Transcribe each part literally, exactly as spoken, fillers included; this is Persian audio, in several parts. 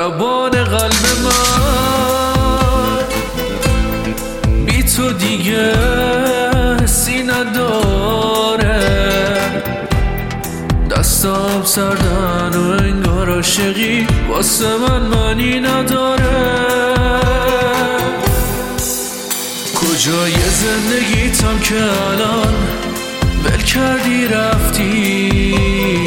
ضربان قلب من بی تو دیگه حسی نداره، دستام سردن و انگار عاشقی واسه من معنی نداره. کجای زندگیتم که الان ول کردی رفتی،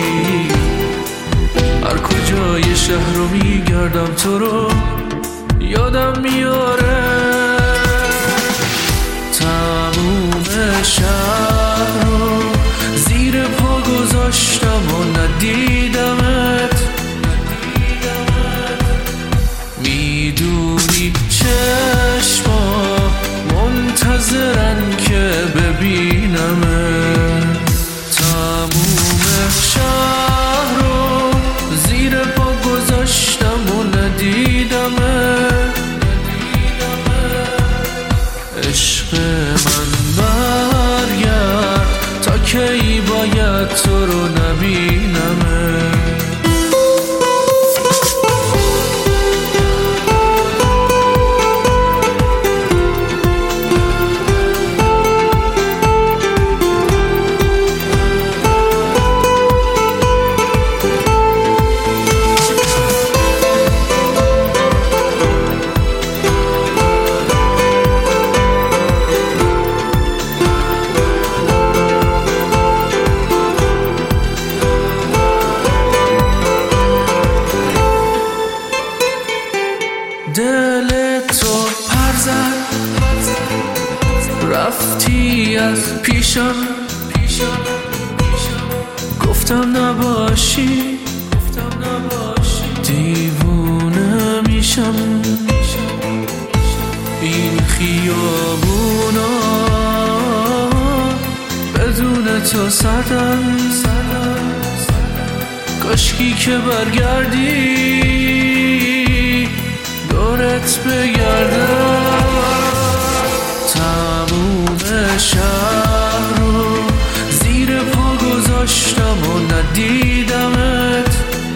هر کجای شهر رو میگردم تو رو یادم میاره. تموم شهر رو زیر پا گذاشتم و ندیدمت، میدونی چشما منتظرن که ببینمت. تموم شهر رو زیر پا گذاشتم و ندیدمت. عشق من برگرد، تا کی باید تو رو نبینمت. دل تو پر زد رفتی از پیشم، گفتم نباشی دیوونه میشم. این خیابونا بدون تو سردن، کاشکی که برگردی دورت بگردم. تموم شهر رو زیر پا گذاشتم و ندیدمت،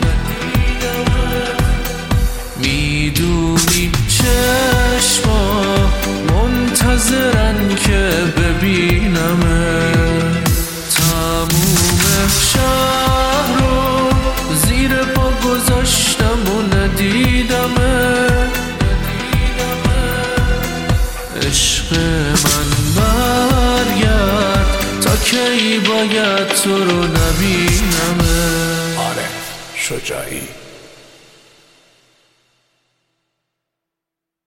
میدونی چشما منتظرن که ببینمت. تموم شهر رو زیر پا گذاشتم و ندیدمت. عشق من برگرد، تا کی باید تو رو نبینمت. آره شجاعی